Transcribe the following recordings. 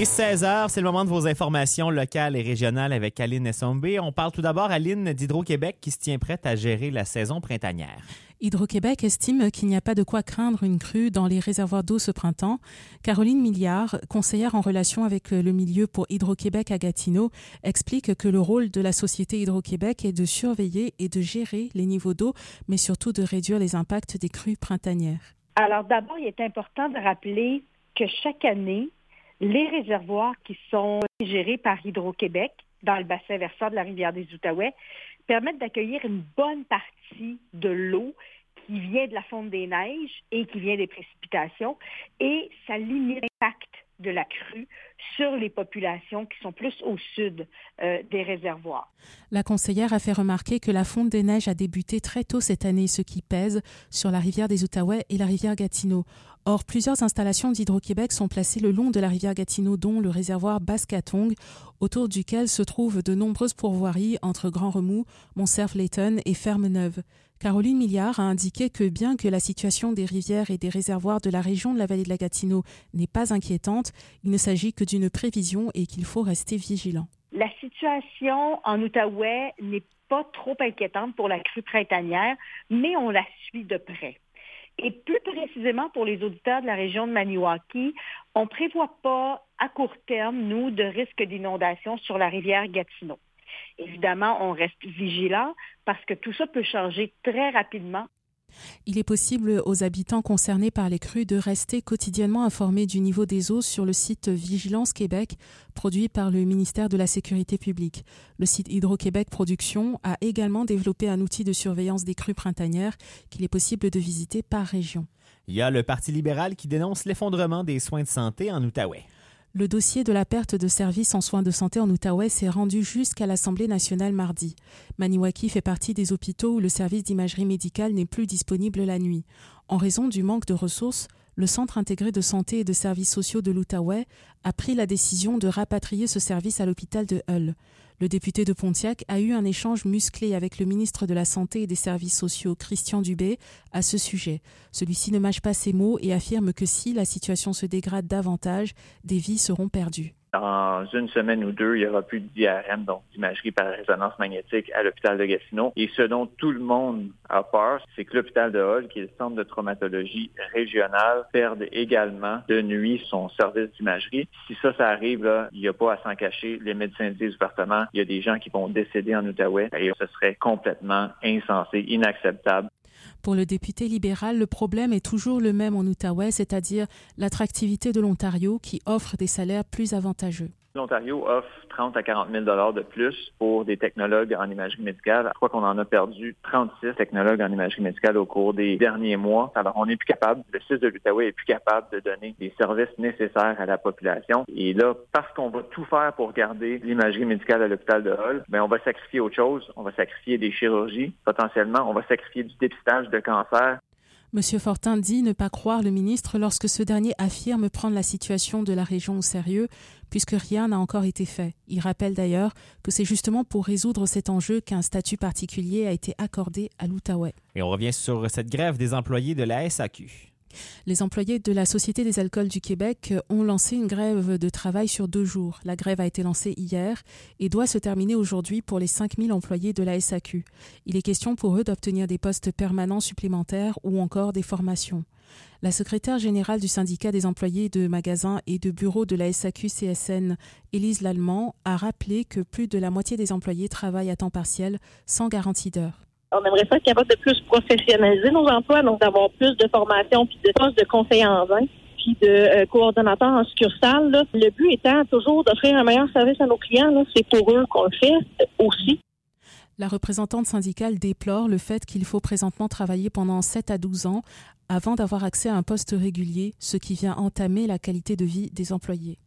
est 16h, c'est le moment de vos informations locales et régionales avec Aline Essombe. On parle tout d'abord, Aline, d'Hydro-Québec qui se tient prête à gérer la saison printanière. Hydro-Québec estime qu'il n'y a pas de quoi craindre une crue dans les réservoirs d'eau ce printemps. Caroline Milliard, conseillère en relation avec le milieu pour Hydro-Québec à Gatineau, explique que le rôle de la société Hydro-Québec est de surveiller et de gérer les niveaux d'eau, mais surtout de réduire les impacts des crues printanières. Alors d'abord, il est important de rappeler que chaque année, les réservoirs qui sont gérés par Hydro-Québec dans le bassin versant de la rivière des Outaouais permettent d'accueillir une bonne partie de l'eau qui vient de la fonte des neiges et qui vient des précipitations, et ça limite l'impact de la crue sur les populations qui sont plus au sud des réservoirs. La conseillère a fait remarquer que la fonte des neiges a débuté très tôt cette année, ce qui pèse sur la rivière des Outaouais et la rivière Gatineau. Or, plusieurs installations d'Hydro-Québec sont placées le long de la rivière Gatineau, dont le réservoir Basse-Catong, autour duquel se trouvent de nombreuses pourvoiries entre Grand-Remous, Montserf-Letton et Ferme-Neuve. Caroline Milliard a indiqué que bien que la situation des rivières et des réservoirs de la région de la vallée de la Gatineau n'est pas inquiétante, il ne s'agit que d'une prévision et qu'il faut rester vigilant. La situation en Outaouais n'est pas trop inquiétante pour la crue printanière, mais on la suit de près. Et plus précisément pour les auditeurs de la région de Maniwaki, on ne prévoit pas à court terme, nous, de risque d'inondation sur la rivière Gatineau. Évidemment, on reste vigilant parce que tout ça peut changer très rapidement. Il est possible aux habitants concernés par les crues de rester quotidiennement informés du niveau des eaux sur le site Vigilance Québec, produit par le ministère de la Sécurité publique. Le site Hydro-Québec Production a également développé un outil de surveillance des crues printanières qu'il est possible de visiter par région. Il y a le Parti libéral qui dénonce l'effondrement des soins de santé en Outaouais. Le dossier de la perte de services en soins de santé en Outaouais s'est rendu jusqu'à l'Assemblée nationale mardi. Maniwaki fait partie des hôpitaux où le service d'imagerie médicale n'est plus disponible la nuit. En raison du manque de ressources, le Centre intégré de santé et de services sociaux de l'Outaouais a pris la décision de rapatrier ce service à l'hôpital de Hull. Le député de Pontiac a eu un échange musclé avec le ministre de la Santé et des Services sociaux, Christian Dubé, à ce sujet. Celui-ci ne mâche pas ses mots et affirme que si la situation se dégrade davantage, des vies seront perdues. Dans une semaine ou deux, il n'y aura plus d'IRM, donc d'imagerie par résonance magnétique à l'hôpital de Gatineau. Et ce dont tout le monde a peur, c'est que l'hôpital de Hull, qui est le centre de traumatologie régional, perde également de nuit son service d'imagerie. Si ça arrive, là, il n'y a pas à s'en cacher. Les médecins disent ouvertement, il y a des gens qui vont décéder en Outaouais et ce serait complètement insensé, inacceptable. Pour le député libéral, le problème est toujours le même en Outaouais, c'est-à-dire l'attractivité de l'Ontario qui offre des salaires plus avantageux. L'Ontario offre 30 à 40 000 $ de plus pour des technologues en imagerie médicale. Je crois qu'on en a perdu 36 technologues en imagerie médicale au cours des derniers mois. Alors, on n'est plus capable, le CIS de l'Outaouais est plus capable de donner des services nécessaires à la population. Et là, parce qu'on va tout faire pour garder l'imagerie médicale à l'hôpital de Hull, on va sacrifier autre chose. On va sacrifier des chirurgies, potentiellement. On va sacrifier du dépistage de cancer. M. Fortin dit ne pas croire le ministre lorsque ce dernier affirme prendre la situation de la région au sérieux, puisque rien n'a encore été fait. Il rappelle d'ailleurs que c'est justement pour résoudre cet enjeu qu'un statut particulier a été accordé à l'Outaouais. Et on revient sur cette grève des employés de la SAQ. Les employés de la Société des alcools du Québec ont lancé une grève de travail sur 2 jours. La grève a été lancée hier et doit se terminer aujourd'hui pour les 5000 employés de la SAQ. Il est question pour eux d'obtenir des postes permanents supplémentaires ou encore des formations. La secrétaire générale du syndicat des employés de magasins et de bureaux de la SAQ-CSN, Élise Lallemand, a rappelé que plus de la moitié des employés travaillent à temps partiel sans garantie d'heure. On aimerait ça être capable de plus professionnaliser nos emplois, donc d'avoir plus de formation, puis de postes de conseillers en vin, puis de coordonnateurs en succursale. Là. Le but étant toujours d'offrir un meilleur service à nos clients. Là. C'est pour eux qu'on le fait aussi. La représentante syndicale déplore le fait qu'il faut présentement travailler pendant 7 à 12 ans avant d'avoir accès à un poste régulier, ce qui vient entamer la qualité de vie des employés.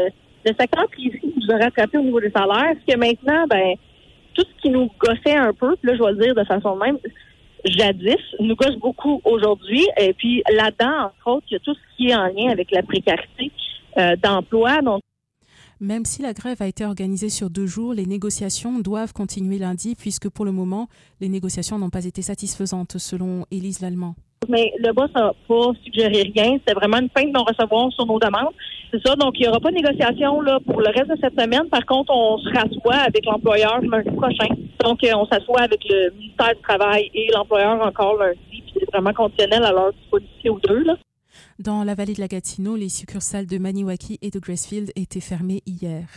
Le secteur privé nous a rattrapé au niveau des salaires, parce que maintenant, tout ce qui nous gossait un peu, puis là, je vais le dire de façon même, jadis, nous gosse beaucoup aujourd'hui. Et puis là-dedans, entre autres, il y a tout ce qui est en lien avec la précarité d'emploi. Donc, même si la grève a été organisée sur 2 jours, les négociations doivent continuer lundi, puisque pour le moment, les négociations n'ont pas été satisfaisantes, selon Élise Lallemand. Mais le boss n'a pas suggéré rien. C'était vraiment une fin de non-recevoir sur nos demandes. C'est ça. Donc, il n'y aura pas de négociation là, pour le reste de cette semaine. Par contre, on se rassoit avec l'employeur lundi prochain. Donc, on s'assoit avec le ministère du Travail et l'employeur encore lundi. Puis c'est vraiment conditionnel à leur disponibilité aux deux, là. Dans la vallée de la Gatineau, les succursales de Maniwaki et de Gracefield étaient fermées hier.